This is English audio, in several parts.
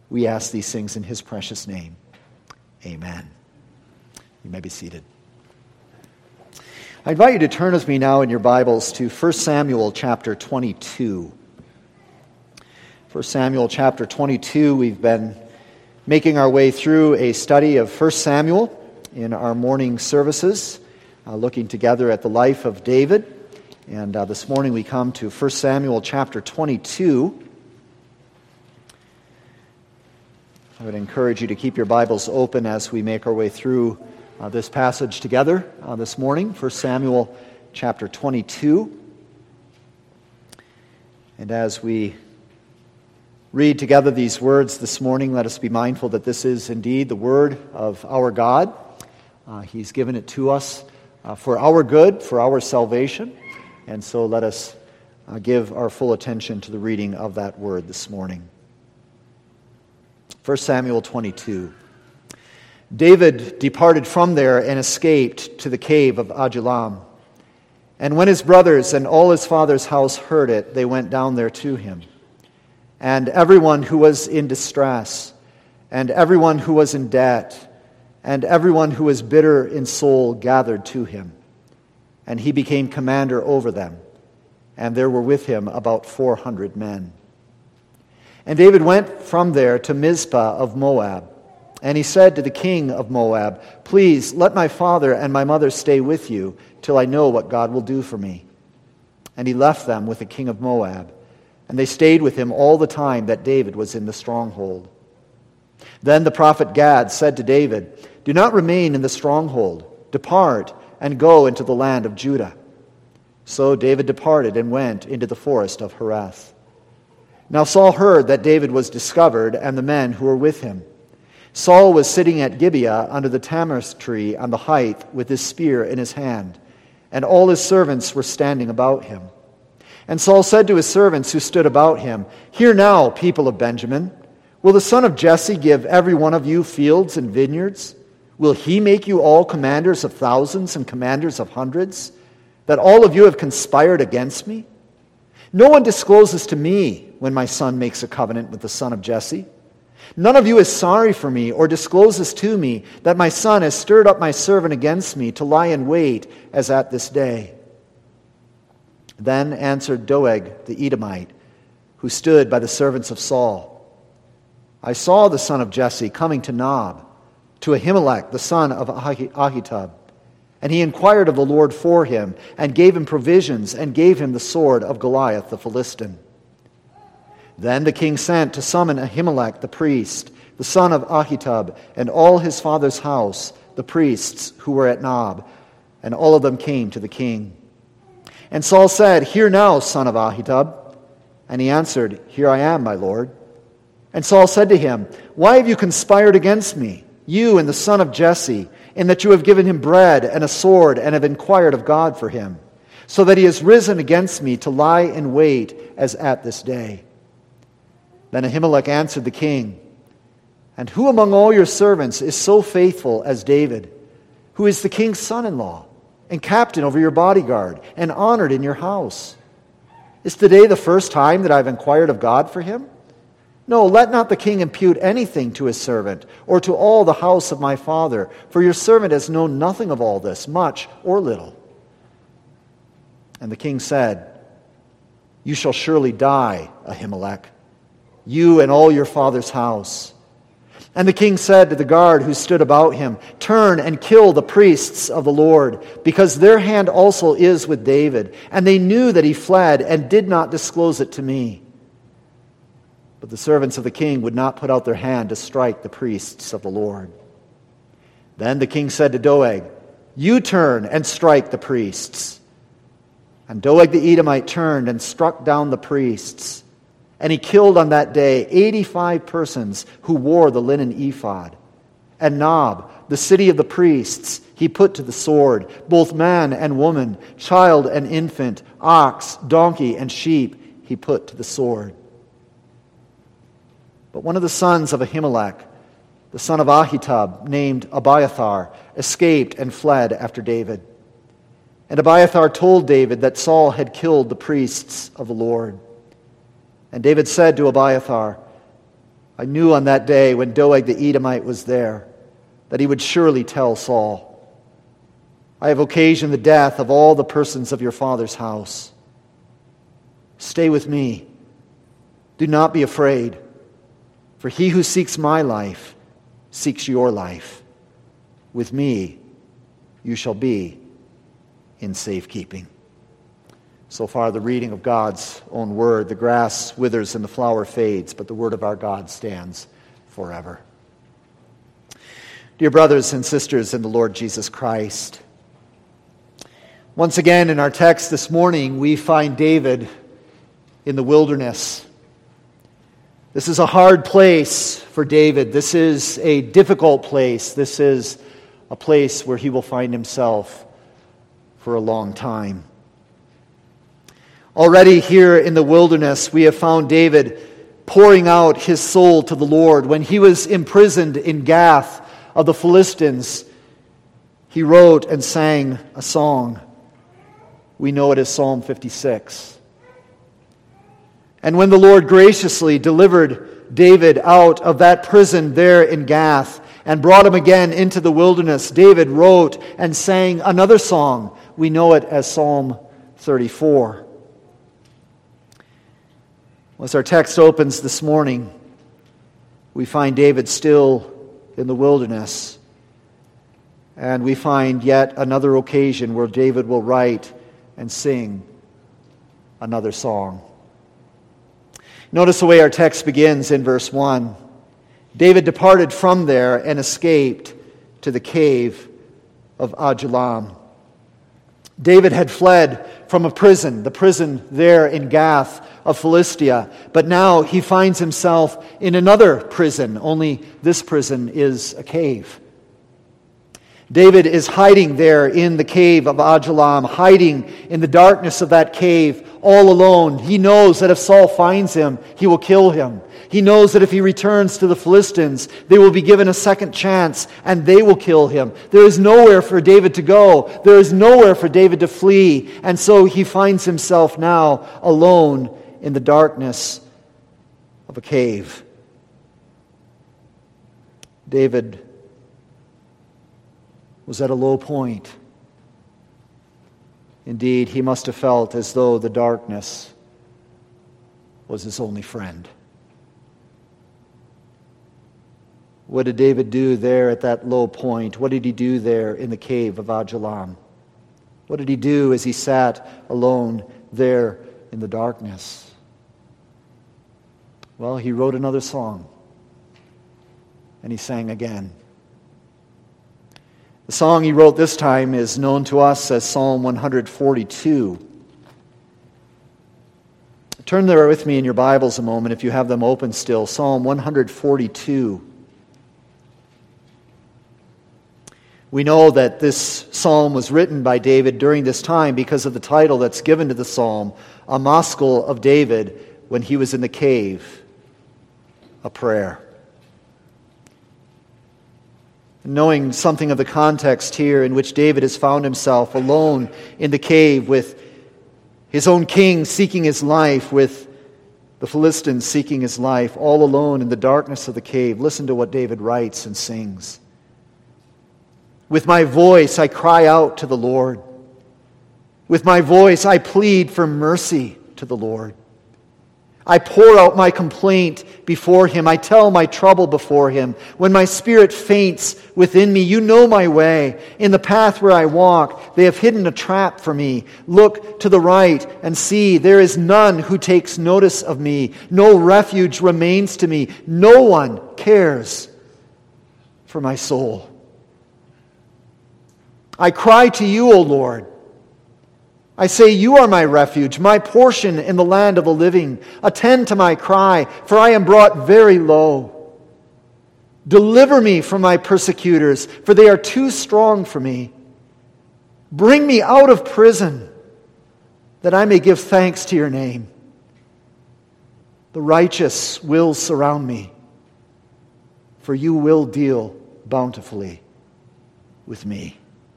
We ask these things in his precious name. Amen. You may be seated. I invite you to turn with me now in your Bibles to 1 Samuel chapter 22. 1 Samuel chapter 22, we've been making our way through a study of 1 Samuel in our morning services, looking together at the life of David. And this morning we come to 1 Samuel chapter 22. I would encourage you to keep your Bibles open as we make our way through this passage together this morning, 1 Samuel chapter 22. And as we read together these words this morning, let us be mindful that this is indeed the word of our God. He's given it to us for our good, for our salvation. And so let us give our full attention to the reading of that word this morning. 1 Samuel 22. David departed from there and escaped to the cave of Adullam. And when his brothers and all his father's house heard it, they went down there to him. And everyone who was in distress, and everyone who was in debt, and everyone who was bitter in soul gathered to him. And he became commander over them. And there were with him about 400 men. And David went from there to Mizpah of Moab. And he said to the king of Moab, "Please let my father and my mother stay with you till I know what God will do for me." And he left them with the king of Moab. And they stayed with him all the time that David was in the stronghold. Then the prophet Gad said to David, "Do not remain in the stronghold. Depart and go into the land of Judah." So David departed and went into the forest of Hereth. Now Saul heard that David was discovered and the men who were with him. Saul was sitting at Gibeah under the tamarisk tree on the height with his spear in his hand, and all his servants were standing about him. And Saul said to his servants who stood about him, "Hear now, people of Benjamin, will the son of Jesse give every one of you fields and vineyards? Will he make you all commanders of thousands and commanders of hundreds, that all of you have conspired against me? No one discloses to me when my son makes a covenant with the son of Jesse. None of you is sorry for me or discloses to me that my son has stirred up my servant against me to lie in wait as at this day." Then answered Doeg the Edomite, who stood by the servants of Saul, "I saw the son of Jesse coming to Nob, to Ahimelech the son of Ahitub. And he inquired of the Lord for him, and gave him provisions, and gave him the sword of Goliath the Philistine." Then the king sent to summon Ahimelech the priest, the son of Ahitub, and all his father's house, the priests who were at Nob, and all of them came to the king. And Saul said, "Hear now, son of Ahitub." And he answered, "Here I am, my lord." And Saul said to him, "Why have you conspired against me, you and the son of Jesse, in that you have given him bread and a sword and have inquired of God for him, so that he has risen against me to lie in wait as at this day?" Then Ahimelech answered the king, "And who among all your servants is so faithful as David, who is the king's son-in-law, and captain over your bodyguard, and honored in your house? Is today the first time that I have inquired of God for him? No, let not the king impute anything to his servant, or to all the house of my father, for your servant has known nothing of all this, much or little." And the king said, "You shall surely die, Ahimelech, you and all your father's house." And the king said to the guard who stood about him, "Turn and kill the priests of the Lord, because their hand also is with David, and they knew that he fled and did not disclose it to me." But the servants of the king would not put out their hand to strike the priests of the Lord. Then the king said to Doeg, "You turn and strike the priests." And Doeg the Edomite turned and struck down the priests. And he killed on that day 85 persons who wore the linen ephod. And Nob, the city of the priests, he put to the sword, both man and woman, child and infant, ox, donkey, and sheep he put to the sword. But one of the sons of Ahimelech, the son of Ahitub, named Abiathar, escaped and fled after David. And Abiathar told David that Saul had killed the priests of the Lord. And David said to Abiathar, I knew on that day when Doeg the Edomite was there that he would surely tell Saul, I have occasioned the death of all the persons of your father's house. Stay with me. Do not be afraid, for he who seeks my life seeks your life. With me you shall be in safekeeping. So far, the reading of God's own word. The grass withers and the flower fades, but the word of our God stands forever. Dear brothers and sisters in the Lord Jesus Christ, once again in our text this morning, we find David in the wilderness. This is a hard place for David. This is a difficult place. This is a place where he will find himself for a long time. Already here in the wilderness, we have found David pouring out his soul to the Lord. When he was imprisoned in Gath of the Philistines, he wrote and sang a song. We know it as Psalm 56. And when the Lord graciously delivered David out of that prison there in Gath and brought him again into the wilderness, David wrote and sang another song. We know it as Psalm 34. As our text opens this morning, we find David still in the wilderness. And we find yet another occasion where David will write and sing another song. Notice the way our text begins in verse 1. David departed from there and escaped to the cave of Adullam. David had fled from a prison, the prison there in Gath of Philistia, but now he finds himself in another prison, only this prison is a cave. David is hiding there in the cave of Adullam, hiding in the darkness of that cave, all alone. He knows that if Saul finds him, he will kill him. He knows that if he returns to the Philistines, they will be given a second chance and they will kill him. There is nowhere for David to go. There is nowhere for David to flee. And so he finds himself now alone in the darkness of a cave. David was at a low point. Indeed, he must have felt as though the darkness was his only friend. What did David do there at that low point? What did he do there in the cave of Adullam? What did he do as he sat alone there in the darkness? Well, he wrote another song, and he sang again. The song he wrote this time is known to us as Psalm 142. Turn there with me in your Bibles a moment if you have them open still. Psalm 142. We know that this psalm was written by David during this time because of the title that's given to the psalm, A Maskil of David when he was in the cave, a prayer. Knowing something of the context here in which David has found himself alone in the cave with his own king seeking his life, with the Philistines seeking his life, all alone in the darkness of the cave. Listen to what David writes and sings. With my voice I cry out to the Lord. With my voice I plead for mercy to the Lord. I pour out my complaint before him. I tell my trouble before him. When my spirit faints within me, you know my way. In the path where I walk, they have hidden a trap for me. Look to the right and see, there is none who takes notice of me. No refuge remains to me. No one cares for my soul. I cry to you, O Lord. I say, you are my refuge, my portion in the land of the living. Attend to my cry, for I am brought very low. Deliver me from my persecutors, for they are too strong for me. Bring me out of prison, that I may give thanks to your name. The righteous will surround me, for you will deal bountifully with me.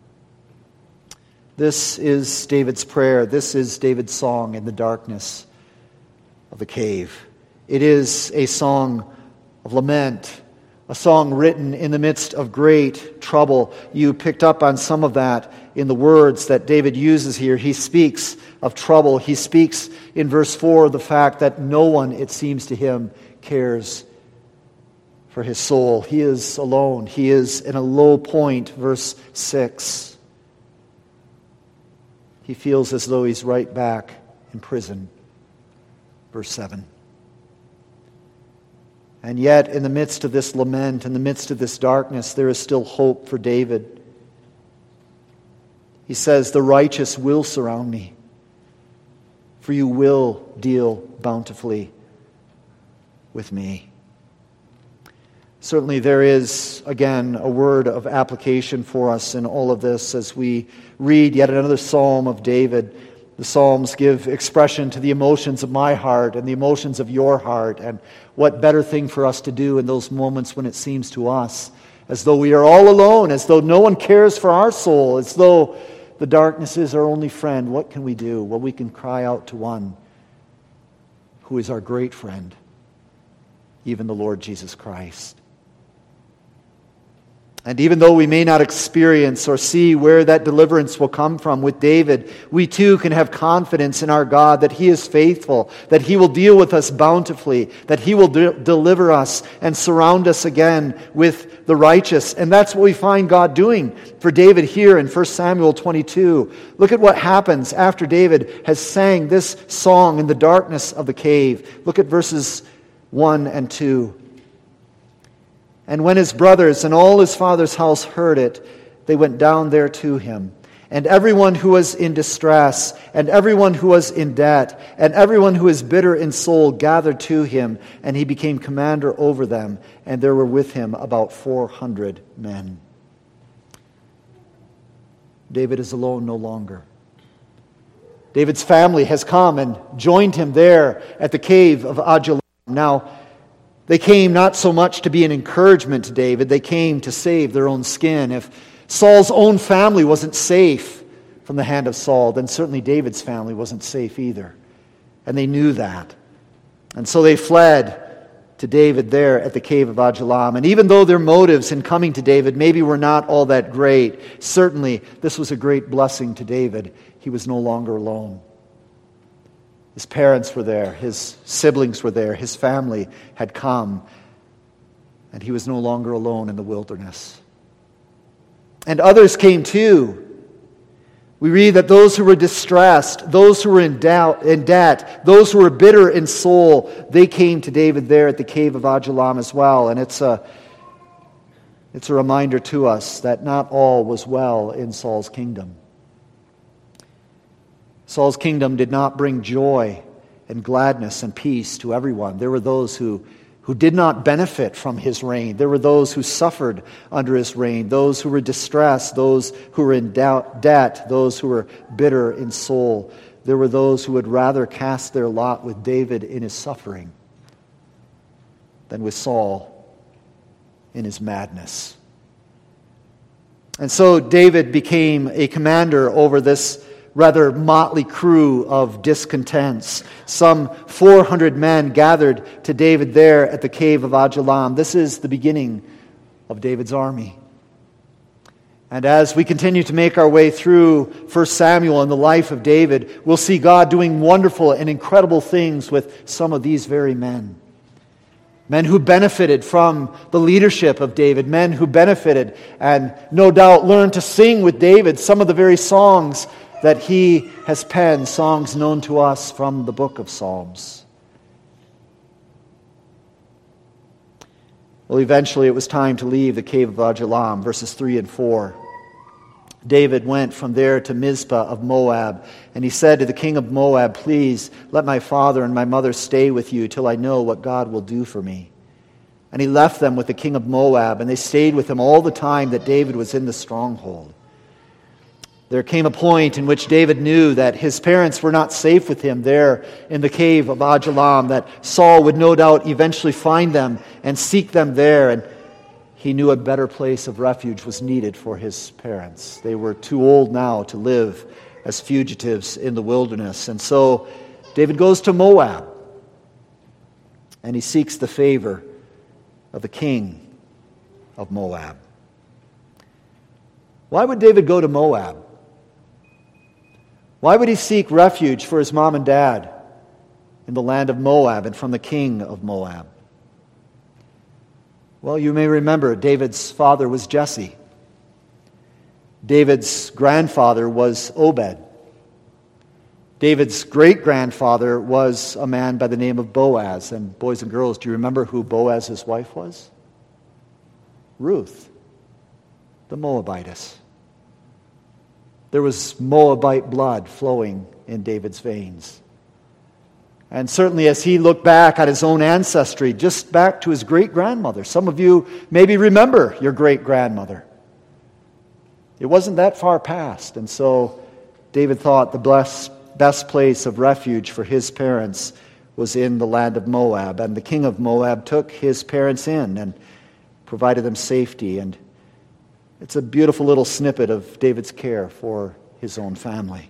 This is David's prayer. This is David's song in the darkness of the cave. It is a song of lament, a song written in the midst of great trouble. You picked up on some of that in the words that David uses here. He speaks of trouble. He speaks in verse 4 of the fact that no one, it seems to him, cares for his soul. He is alone. He is in a low point, verse 6. He feels as though he's right back in prison, verse 7. And yet, in the midst of this lament, in the midst of this darkness, there is still hope for David. He says, "The righteous will surround me, for you will deal bountifully with me." Certainly there is, again, a word of application for us in all of this as we read yet another psalm of David. The Psalms give expression to the emotions of my heart and the emotions of your heart, and what better thing for us to do in those moments when it seems to us as though we are all alone, as though no one cares for our soul, as though the darkness is our only friend. What can we do? Well, we can cry out to one who is our great friend, even the Lord Jesus Christ. And even though we may not experience or see where that deliverance will come from with David, we too can have confidence in our God that He is faithful, that He will deal with us bountifully, that He will deliver us and surround us again with the righteous. And that's what we find God doing for David here in 1 Samuel 22. Look at what happens after David has sang this song in the darkness of the cave. Look at verses 1 and 2. "And when his brothers and all his father's house heard it, they went down there to him. And everyone who was in distress, and everyone who was in debt, and everyone who was bitter in soul gathered to him, and he became commander over them. And there were with him about 400 men." David is alone no longer. David's family has come and joined him there at the cave of Adullam. Now, they came not so much to be an encouragement to David, they came to save their own skin. If Saul's own family wasn't safe from the hand of Saul, then certainly David's family wasn't safe either. And they knew that. And so they fled to David there at the cave of Adullam. And even though their motives in coming to David maybe were not all that great, certainly this was a great blessing to David. He was no longer alone. His parents were there, his siblings were there, his family had come, and he was no longer alone in the wilderness. And others came too. We read that those who were distressed, those who were in debt, those who were bitter in soul, they came to David there at the cave of Adullam as well. And it's a reminder to us that not all was well in Saul's kingdom. Saul's kingdom did not bring joy and gladness and peace to everyone. There were those who did not benefit from his reign. There were those who suffered under his reign, those who were distressed, those who were in debt, those who were bitter in soul. There were those who would rather cast their lot with David in his suffering than with Saul in his madness. And so David became a commander over this rather motley crew of discontents. Some 400 men gathered to David there at the cave of Adullam. This is the beginning of David's army. And as we continue to make our way through 1 Samuel and the life of David, we'll see God doing wonderful and incredible things with some of these very men. Men who benefited from the leadership of David, men who benefited and no doubt learned to sing with David some of the very songs that he has penned, songs known to us from the book of Psalms. Well, eventually it was time to leave the cave of Adullam, verses 3 and 4. David went from there to Mizpah of Moab, and he said to the king of Moab, "Please let my father and my mother stay with you till I know what God will do for me." And he left them with the king of Moab, and they stayed with him all the time that David was in the stronghold. There came a point in which David knew that his parents were not safe with him there in the cave of Adullam, that Saul would no doubt eventually find them and seek them there, and he knew a better place of refuge was needed for his parents. They were too old now to live as fugitives in the wilderness. And so David goes to Moab, and he seeks the favor of the king of Moab. Why would David go to Moab? Why would he seek refuge for his mom and dad in the land of Moab and from the king of Moab? Well, you may remember David's father was Jesse. David's grandfather was Obed. David's great-grandfather was a man by the name of Boaz. And boys and girls, do you remember who Boaz's wife was? Ruth, the Moabitess. There was Moabite blood flowing in David's veins. And certainly as he looked back at his own ancestry, just back to his great-grandmother. Some of you maybe remember your great-grandmother. It wasn't that far past. And so David thought the best place of refuge for his parents was in the land of Moab. And the king of Moab took his parents in and provided them safety. And it's a beautiful little snippet of David's care for his own family.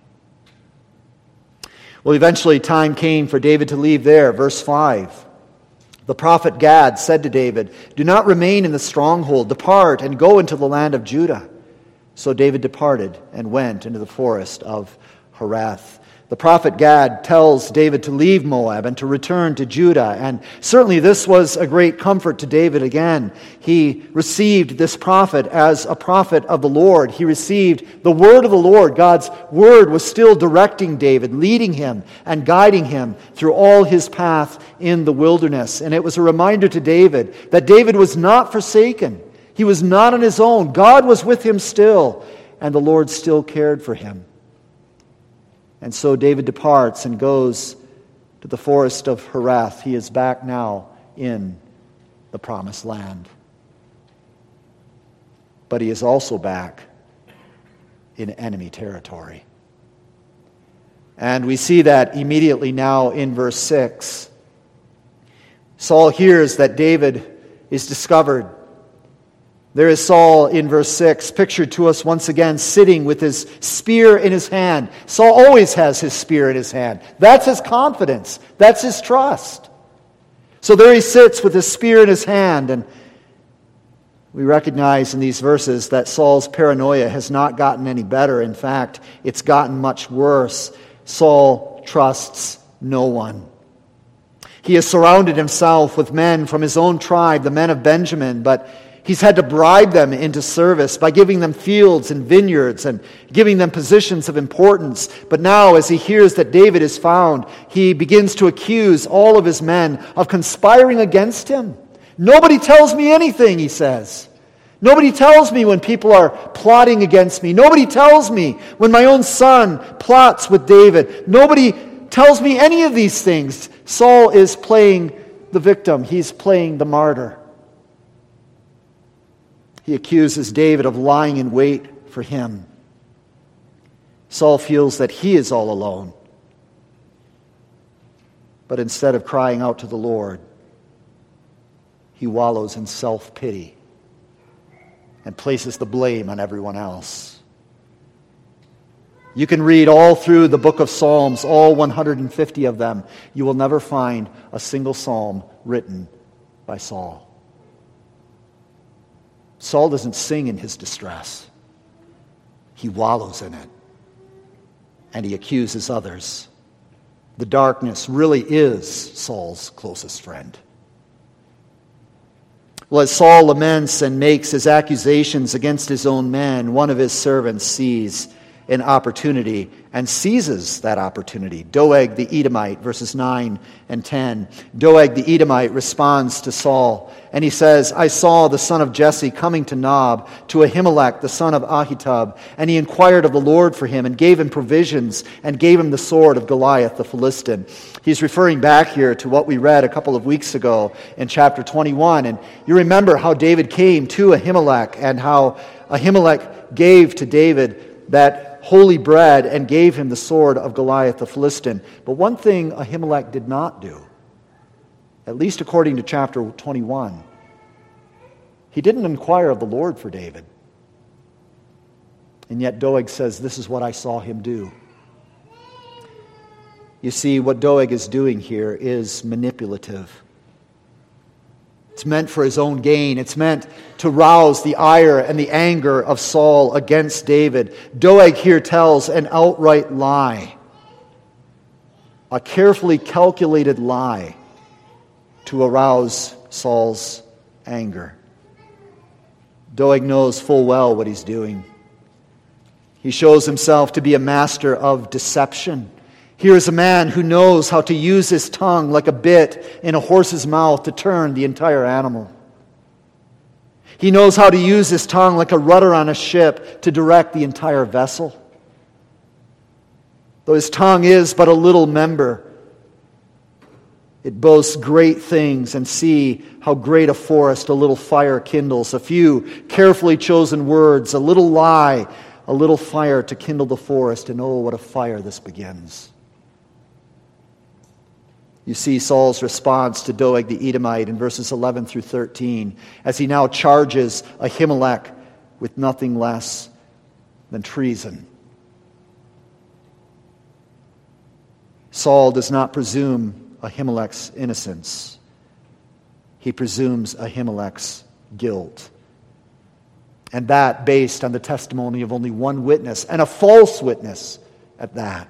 Well, eventually time came for David to leave there. Verse 5. The prophet Gad said to David, "Do not remain in the stronghold. Depart and go into the land of Judah." So David departed and went into the forest of Herath. The prophet Gad tells David to leave Moab and to return to Judah. And certainly this was a great comfort to David again. He received this prophet as a prophet of the Lord. He received the word of the Lord. God's word was still directing David, leading him and guiding him through all his path in the wilderness. And it was a reminder to David that David was not forsaken. He was not on his own. God was with him still, and the Lord still cared for him. And so David departs and goes to the forest of Herath. He is back now in the promised land. But he is also back in enemy territory. And we see that immediately now in verse 6. Saul hears that David is discovered. There is Saul in verse 6, pictured to us once again, sitting with his spear in his hand. Saul always has his spear in his hand. That's his confidence. That's his trust. So there he sits with his spear in his hand, and we recognize in these verses that Saul's paranoia has not gotten any better. In fact, it's gotten much worse. Saul trusts no one. He has surrounded himself with men from his own tribe, the men of Benjamin, but he's had to bribe them into service by giving them fields and vineyards and giving them positions of importance. But now, as he hears that David is found, he begins to accuse all of his men of conspiring against him. Nobody tells me anything, he says. Nobody tells me when people are plotting against me. Nobody tells me when my own son plots with David. Nobody tells me any of these things. Saul is playing the victim. He's playing the martyr. He accuses David of lying in wait for him. Saul feels that he is all alone. But instead of crying out to the Lord, he wallows in self-pity and places the blame on everyone else. You can read all through the book of Psalms, all 150 of them. You will never find a single psalm written by Saul. Saul doesn't sing in his distress. He wallows in it. And he accuses others. The darkness really is Saul's closest friend. Well, as Saul laments and makes his accusations against his own men, one of his servants sees an opportunity and seizes that opportunity. Doeg the Edomite, verses 9 and 10. Doeg the Edomite responds to Saul, and he says, "I saw the son of Jesse coming to Nob, to Ahimelech the son of Ahitub, and he inquired of the Lord for him, and gave him provisions, and gave him the sword of Goliath the Philistine." He's referring back here to what we read a couple of weeks ago in chapter 21, and you remember how David came to Ahimelech, and how Ahimelech gave to David that holy bread and gave him the sword of Goliath the Philistine. But one thing Ahimelech did not do, at least according to chapter 21, he didn't inquire of the Lord for David. And yet Doeg says, "This is what I saw him do." You see, what Doeg is doing here is manipulative. It's meant for his own gain. It's meant to rouse the ire and the anger of Saul against David. Doeg here tells an outright lie, a carefully calculated lie to arouse Saul's anger. Doeg knows full well what he's doing. He shows himself to be a master of deception. Here is a man who knows how to use his tongue like a bit in a horse's mouth to turn the entire animal. He knows how to use his tongue like a rudder on a ship to direct the entire vessel. Though his tongue is but a little member, it boasts great things, and see how great a forest a little fire kindles. A few carefully chosen words, a little lie, a little fire to kindle the forest, and oh, what a fire this begins. You see Saul's response to Doeg the Edomite in verses 11 through 13, as he now charges Ahimelech with nothing less than treason. Saul does not presume Ahimelech's innocence. He presumes Ahimelech's guilt. And that based on the testimony of only one witness, and a false witness at that.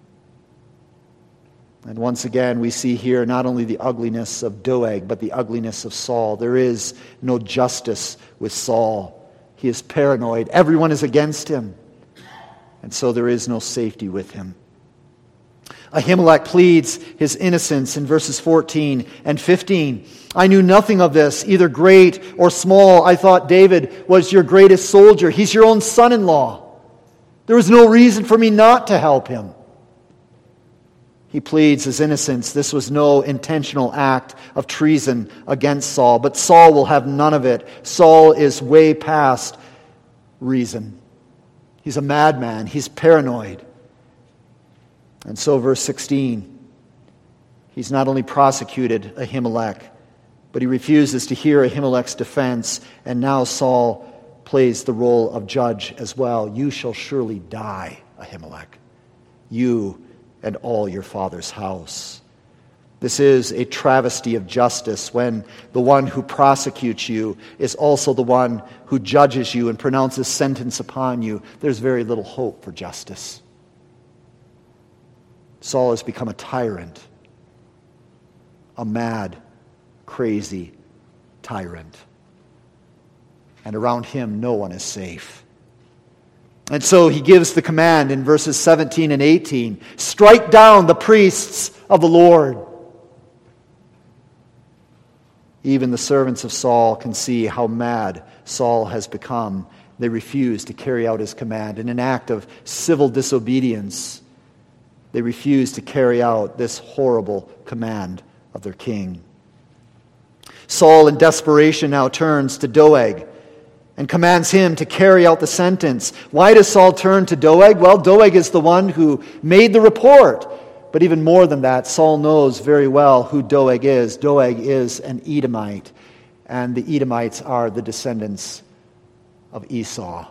And once again, we see here not only the ugliness of Doeg, but the ugliness of Saul. There is no justice with Saul. He is paranoid. Everyone is against him. And so there is no safety with him. Ahimelech pleads his innocence in verses 14 and 15. I knew nothing of this, either great or small. I thought David was your greatest soldier. He's your own son-in-law. There was no reason for me not to help him. He pleads his innocence. This was no intentional act of treason against Saul, but Saul will have none of it. Saul is way past reason. He's a madman. He's paranoid. And so verse 16, he's not only prosecuted Ahimelech, but he refuses to hear Ahimelech's defense, and now Saul plays the role of judge as well. You shall surely die, Ahimelech. You and all your father's house. This is a travesty of justice when the one who prosecutes you is also the one who judges you and pronounces sentence upon you. There's very little hope for justice. Saul has become a tyrant, a mad, crazy tyrant. And around him, no one is safe. And so he gives the command in verses 17 and 18, strike down the priests of the Lord. Even the servants of Saul can see how mad Saul has become. They refuse to carry out his command. In an act of civil disobedience, they refuse to carry out this horrible command of their king. Saul, in desperation, now turns to Doeg and commands him to carry out the sentence. Why does Saul turn to Doeg? Well, Doeg is the one who made the report. But even more than that, Saul knows very well who Doeg is. Doeg is an Edomite, and the Edomites are the descendants of Esau.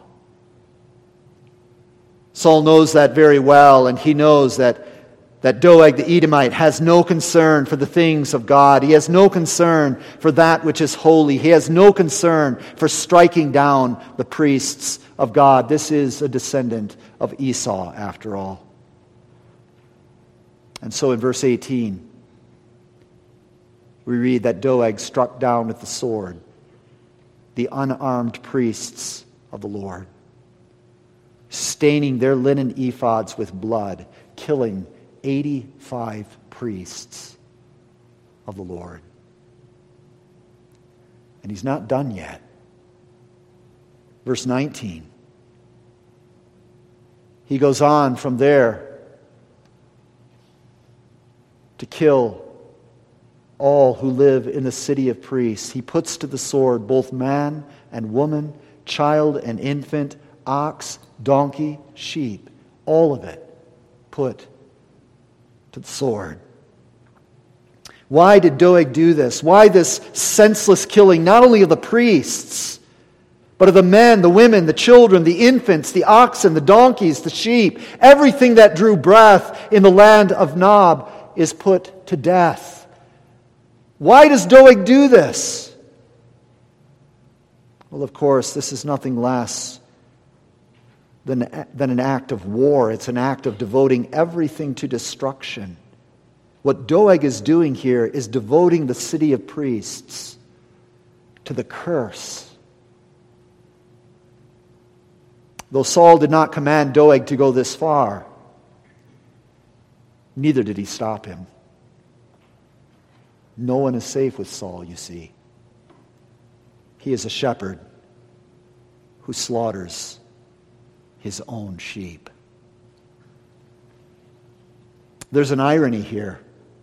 Saul knows that very well, and he knows that Doeg the Edomite has no concern for the things of God. He has no concern for that which is holy. He has no concern for striking down the priests of God. This is a descendant of Esau, after all. And so in verse 18, we read that Doeg struck down with the sword the unarmed priests of the Lord, staining their linen ephods with blood, killing 85 priests of the Lord. And he's not done yet. Verse 19. He goes on from there to kill all who live in the city of priests. He puts to the sword both man and woman, child and infant, ox, donkey, sheep, all of it put to the sword. Why did Doeg do this? Why this senseless killing, not only of the priests, but of the men, the women, the children, the infants, the oxen, the donkeys, the sheep? Everything that drew breath in the land of Nob is put to death. Why does Doeg do this? Well, of course, this is nothing less than an act of war. It's an act of devoting everything to destruction. What Doeg is doing here is devoting the city of priests to the curse. Though Saul did not command Doeg to go this far, neither did he stop him. No one is safe with Saul, you see. He is a shepherd who slaughters his own sheep. There's an irony here.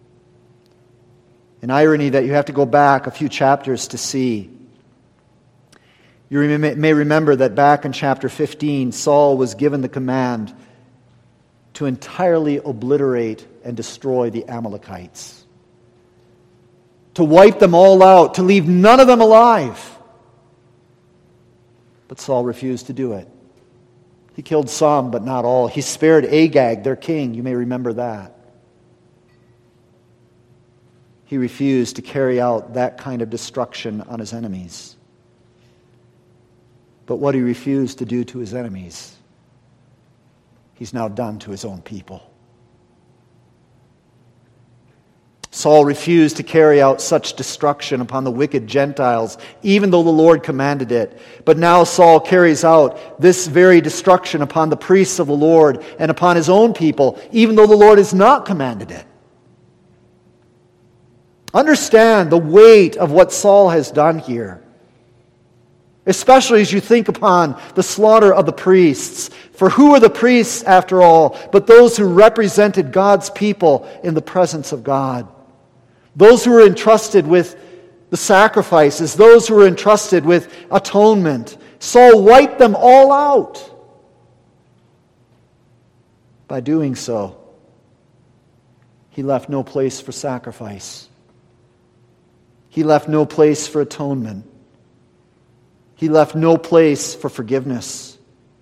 An irony that you have to go back a few chapters to see. You may remember that back in chapter 15, Saul was given the command to entirely obliterate and destroy the Amalekites. To wipe them all out, to leave none of them alive. But Saul refused to do it. He killed some, but not all. He spared Agag, their king. You may remember that. He refused to carry out that kind of destruction on his enemies. But what he refused to do to his enemies, he's now done to his own people. Saul refused to carry out such destruction upon the wicked Gentiles, even though the Lord commanded it. But now Saul carries out this very destruction upon the priests of the Lord and upon his own people, even though the Lord has not commanded it. Understand the weight of what Saul has done here. Especially as you think upon the slaughter of the priests. For who are the priests, after all, but those who represented God's people in the presence of God? Those who were entrusted with the sacrifices, those who were entrusted with atonement. Saul wiped them all out. By doing so, he left no place for sacrifice. He left no place for atonement. He left no place for forgiveness.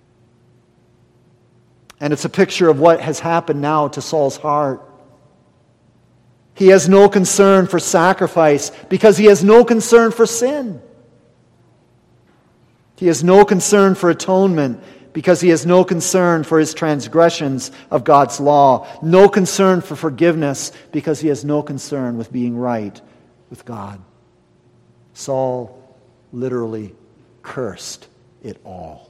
And it's a picture of what has happened now to Saul's heart. He has no concern for sacrifice because he has no concern for sin. He has no concern for atonement because he has no concern for his transgressions of God's law. No concern for forgiveness because he has no concern with being right with God. Saul literally cursed it all.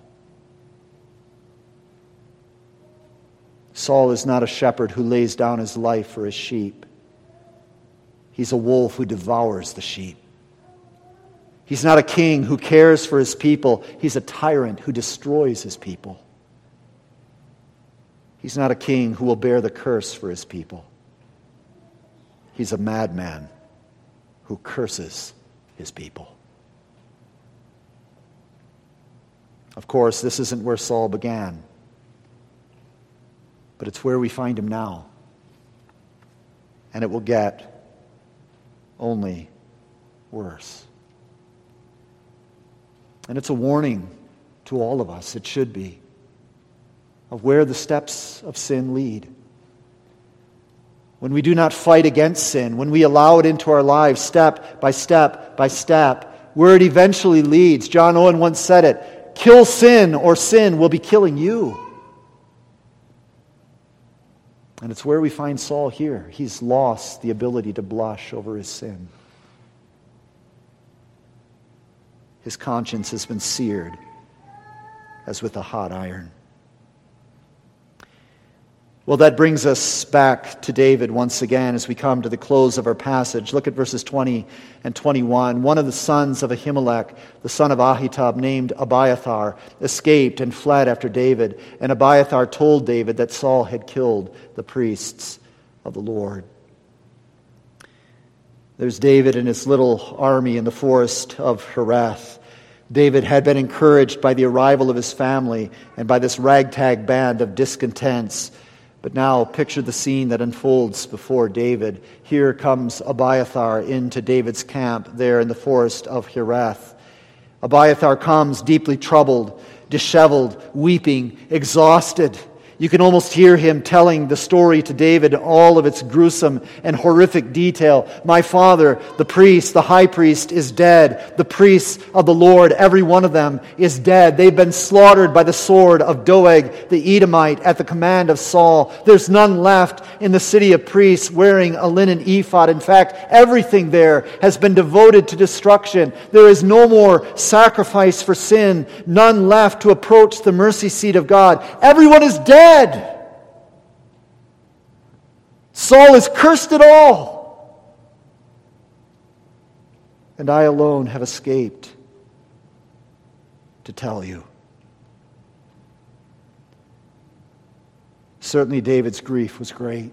Saul is not a shepherd who lays down his life for his sheep. He's a wolf who devours the sheep. He's not a king who cares for his people. He's a tyrant who destroys his people. He's not a king who will bear the curse for his people. He's a madman who curses his people. Of course, this isn't where Saul began, but it's where we find him now. And it will get only worse. And it's a warning to all of us, it should be, of where the steps of sin lead. When we do not fight against sin, when we allow it into our lives step by step by step, where it eventually leads. John Owen once said it, kill sin or sin will be killing you. And it's where we find Saul here. He's lost the ability to blush over his sin. His conscience has been seared as with a hot iron. Well, that brings us back to David once again as we come to the close of our passage. Look at verses 20 and 21. One of the sons of Ahimelech, the son of Ahitub, named Abiathar, escaped and fled after David. And Abiathar told David that Saul had killed the priests of the Lord. There's David and his little army in the forest of Hereth. David had been encouraged by the arrival of his family and by this ragtag band of discontents. But now picture the scene that unfolds before David. Here comes Abiathar into David's camp there in the forest of Hereth. Abiathar comes deeply troubled, disheveled, weeping, exhausted. You can almost hear him telling the story to David in all of its gruesome and horrific detail. My father, the priest, the high priest, is dead. The priests of the Lord, every one of them, is dead. They've been slaughtered by the sword of Doeg the Edomite at the command of Saul. There's none left in the city of priests wearing a linen ephod. In fact, everything there has been devoted to destruction. There is no more sacrifice for sin, none left to approach the mercy seat of God. Everyone is dead. Saul has cursed it all. And I alone have escaped to tell you. Certainly David's grief was great.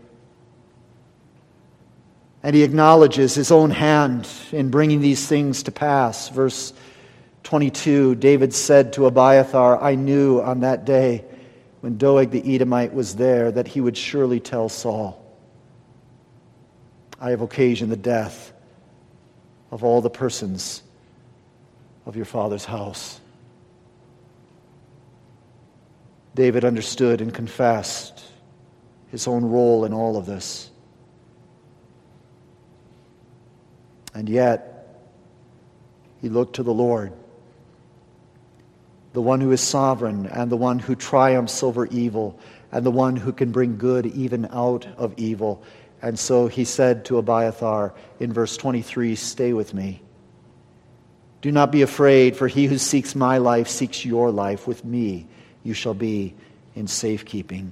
And he acknowledges his own hand in bringing these things to pass. Verse 22, David said to Abiathar, I knew on that day when Doeg the Edomite was there that he would surely tell Saul, I have occasioned the death of all the persons of your father's house. David understood and confessed his own role in all of this. And yet, he looked to the Lord, the one who is sovereign and the one who triumphs over evil and the one who can bring good even out of evil. And so he said to Abiathar in verse 23, stay with me. Do not be afraid, for he who seeks my life seeks your life. With me you shall be in safekeeping.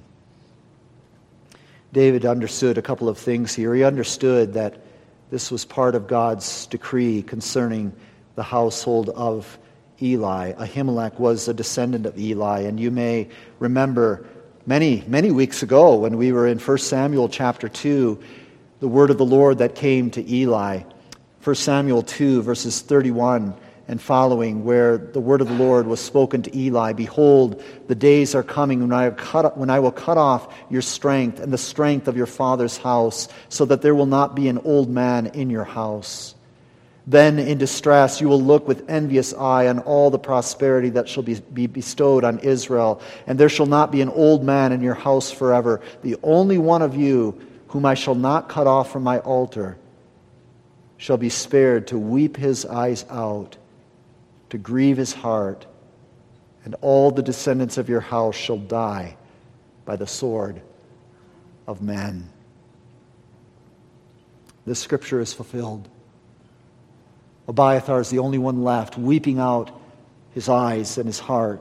David understood a couple of things here. He understood that this was part of God's decree concerning the household of Eli. Ahimelech was a descendant of Eli, and you may remember many weeks ago when we were in 1 Samuel chapter 2, the word of the Lord that came to Eli. 1 Samuel 2, verses 31 and following, where the word of the Lord was spoken to Eli. Behold, the days are coming when I will cut off your strength and the strength of your father's house, so that there will not be an old man in your house. Then in distress you will look with envious eye on all the prosperity that shall be bestowed on Israel, and there shall not be an old man in your house forever. The only one of you whom I shall not cut off from my altar shall be spared to weep his eyes out, to grieve his heart, and all the descendants of your house shall die by the sword of men. This scripture is fulfilled. Abiathar is the only one left, weeping out his eyes and his heart.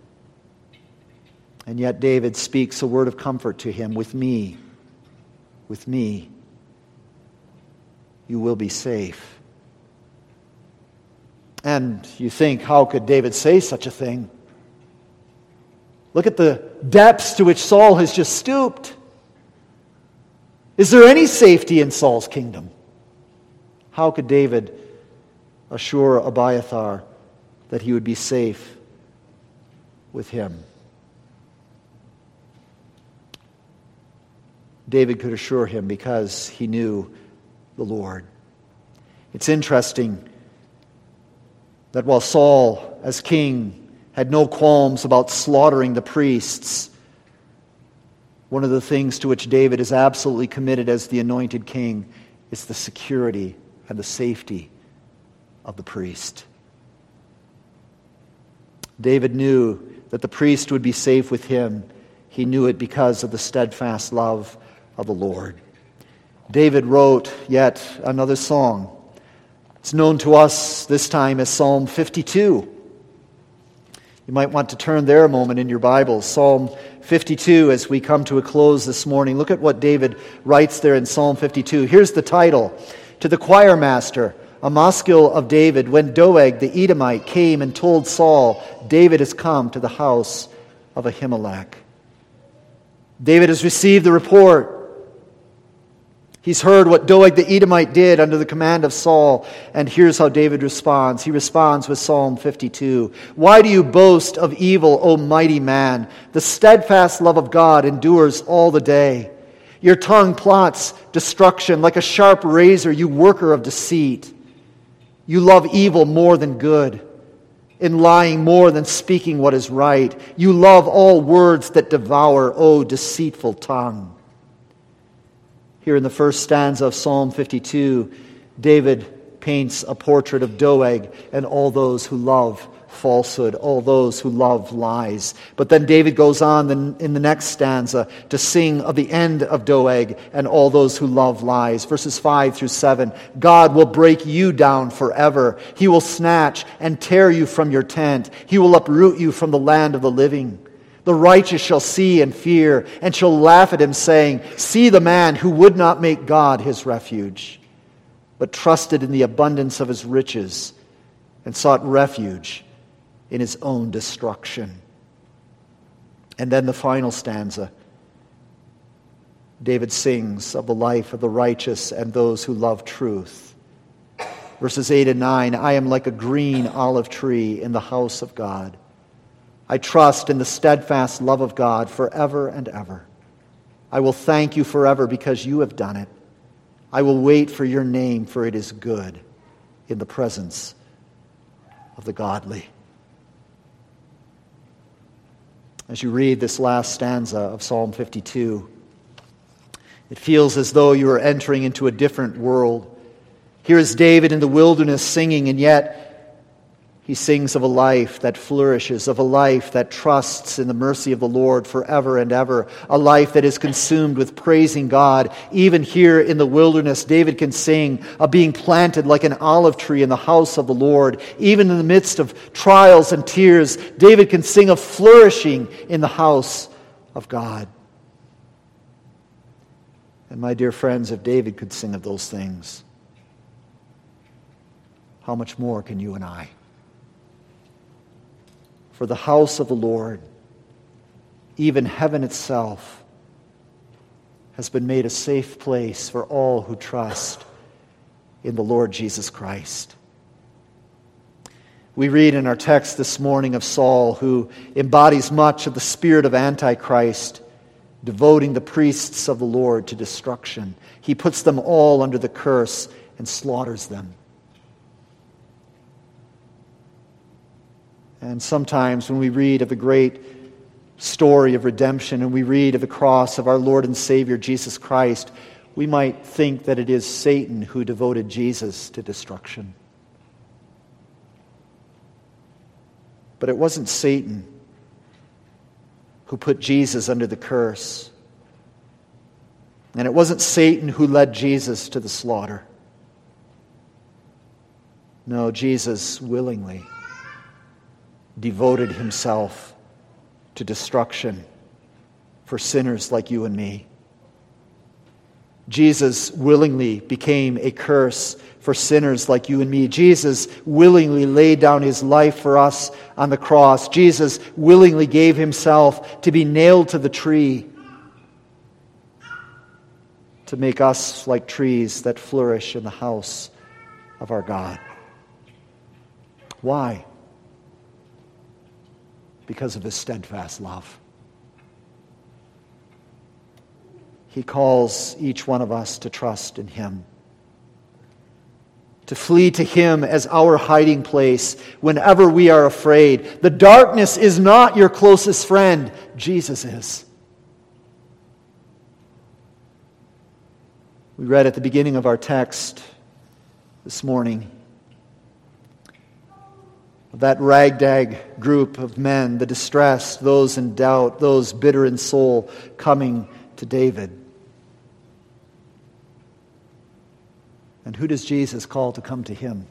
And yet David speaks a word of comfort to him. With me, you will be safe. And you think, how could David say such a thing? Look at the depths to which Saul has just stooped. Is there any safety in Saul's kingdom? How could David assure Abiathar that he would be safe with him? David could assure him because he knew the Lord. It's interesting that while Saul, as king, had no qualms about slaughtering the priests, one of the things to which David is absolutely committed as the anointed king is the security and the safety of the priest. David knew that the priest would be safe with him. He knew it because of the steadfast love of the Lord. David wrote yet another song. It's known to us this time as Psalm 52. You might want to turn there a moment in your Bibles. Psalm 52, as we come to a close this morning. Look at what David writes there in Psalm 52. Here's the title. To the choir master, a maskil of David, when Doeg the Edomite came and told Saul, David has come to the house of Ahimelech. David has received the report. He's heard what Doeg the Edomite did under the command of Saul, and here's how David responds. He responds with Psalm 52. Why do you boast of evil, O mighty man? The steadfast love of God endures all the day. Your tongue plots destruction like a sharp razor, you worker of deceit. You love evil more than good. in lying more than speaking what is right. You love all words that devour, O deceitful tongue. Here in the first stanza of Psalm 52, David paints a portrait of Doeg and all those who love falsehood, all those who love lies. But then David goes on in the next stanza to sing of the end of Doeg and all those who love lies. Verses 5 through 7, God will break you down forever. He will snatch and tear you from your tent. He will uproot you from the land of the living. The righteous shall see and fear, and shall laugh at him, saying, see the man who would not make God his refuge, but trusted in the abundance of his riches, and sought refuge in his own destruction. And then the final stanza. David sings of the life of the righteous and those who love truth. Verses 8 and 9, I am like a green olive tree in the house of God. I trust in the steadfast love of God forever and ever. I will thank you forever because you have done it. I will wait for your name, for it is good in the presence of the godly. As you read this last stanza of Psalm 52, it feels as though you are entering into a different world. Here is David in the wilderness singing, and yet he sings of a life that flourishes, of a life that trusts in the mercy of the Lord forever and ever, a life that is consumed with praising God. Even here in the wilderness, David can sing of being planted like an olive tree in the house of the Lord. Even in the midst of trials and tears, David can sing of flourishing in the house of God. And my dear friends, if David could sing of those things, how much more can you and I? For the house of the Lord, even heaven itself, has been made a safe place for all who trust in the Lord Jesus Christ. We read in our text this morning of Saul, who embodies much of the spirit of Antichrist, devoting the priests of the Lord to destruction. He puts them all under the curse and slaughters them. And sometimes when we read of the great story of redemption and we read of the cross of our Lord and Savior Jesus Christ, we might think that it is Satan who devoted Jesus to destruction. But it wasn't Satan who put Jesus under the curse. And it wasn't Satan who led Jesus to the slaughter. No, Jesus willingly devoted himself to destruction for sinners like you and me. Jesus willingly became a curse for sinners like you and me. Jesus willingly laid down his life for us on the cross. Jesus willingly gave himself to be nailed to the tree to make us like trees that flourish in the house of our God. Why? Because of his steadfast love. He calls each one of us to trust in him, to flee to him as our hiding place whenever we are afraid. The darkness is not your closest friend. Jesus is. We read at the beginning of our text this morning that ragtag group of men, the distressed, those in doubt, those bitter in soul, coming to David. And who does Jesus call to come to him?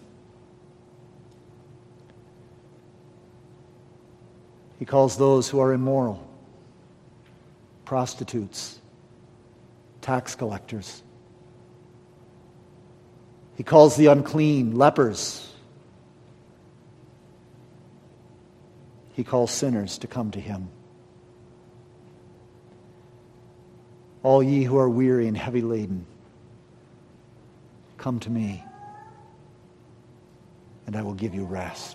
He calls those who are immoral, prostitutes, tax collectors. He calls the unclean, lepers. He calls sinners to come to him. All ye who are weary and heavy laden, come to me, and I will give you rest.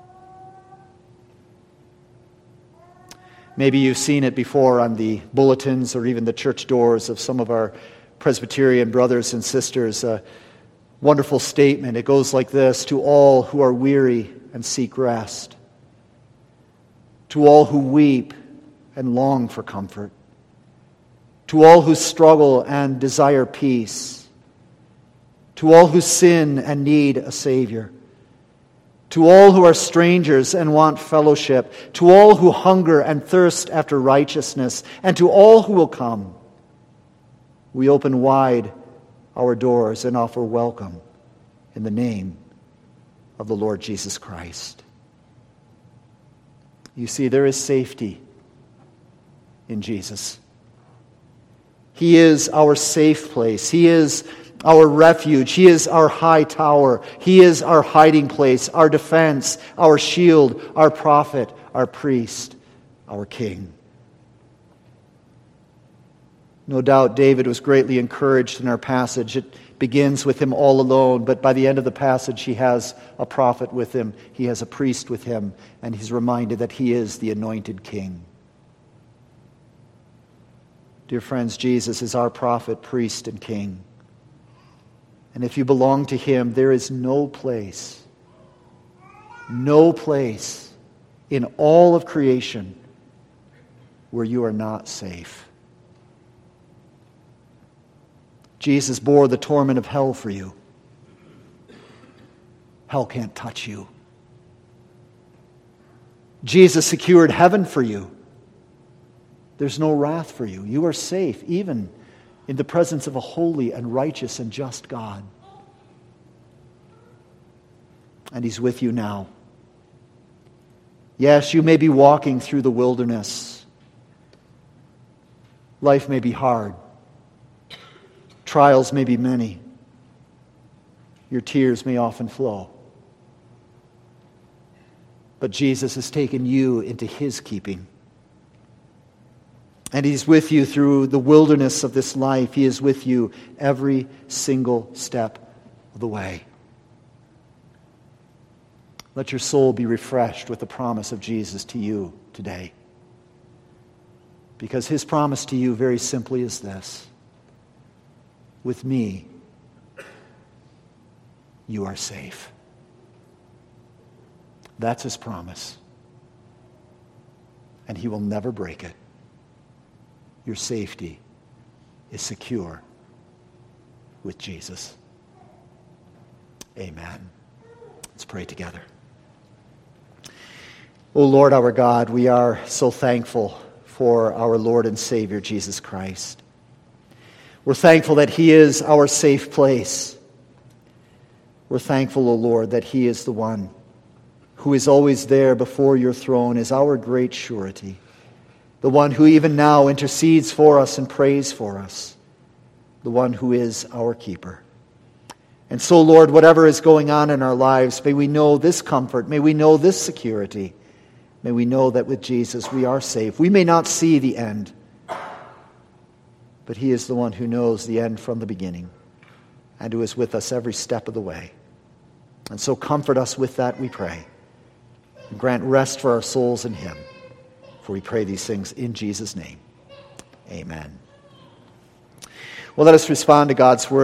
Maybe you've seen it before on the bulletins or even the church doors of some of our Presbyterian brothers and sisters. A wonderful statement. It goes like this: to all who are weary and seek rest, to all who weep and long for comfort, to all who struggle and desire peace, to all who sin and need a Savior, to all who are strangers and want fellowship, to all who hunger and thirst after righteousness, and to all who will come, we open wide our doors and offer welcome in the name of the Lord Jesus Christ. You see, there is safety in Jesus. He is our safe place. He is our refuge. He is our high tower. He is our hiding place, our defense, our shield, our prophet, our priest, our king. No doubt David was greatly encouraged in our passage. It begins with him all alone, but by the end of the passage he has a prophet with him, he has a priest with him, and he's reminded that he is the anointed king. Dear friends, Jesus is our prophet, priest, and king. And if you belong to him, there is no place in all of creation where you are not safe. Jesus bore the torment of hell for you. Hell can't touch you. Jesus secured heaven for you. There's no wrath for you. You are safe, even in the presence of a holy and righteous and just God. And he's with you now. Yes, you may be walking through the wilderness. Life may be hard. Trials may be many. Your tears may often flow. But Jesus has taken you into his keeping. And he's with you through the wilderness of this life. He is with you every single step of the way. Let your soul be refreshed with the promise of Jesus to you today. Because his promise to you very simply is this: with me, you are safe. That's his promise. And he will never break it. Your safety is secure with Jesus. Amen. Let's pray together. O Lord our God, we are so thankful for our Lord and Savior, Jesus Christ. We're thankful that he is our safe place. We're thankful, O Lord, that he is the one who is always there before your throne, is our great surety. The one who even now intercedes for us and prays for us. The one who is our keeper. And so, Lord, whatever is going on in our lives, may we know this comfort, may we know this security. May we know that with Jesus we are safe. We may not see the end, but he is the one who knows the end from the beginning and who is with us every step of the way. And so comfort us with that, we pray. And grant rest for our souls in him. For we pray these things in Jesus' name. Amen. Well, let us respond to God's word.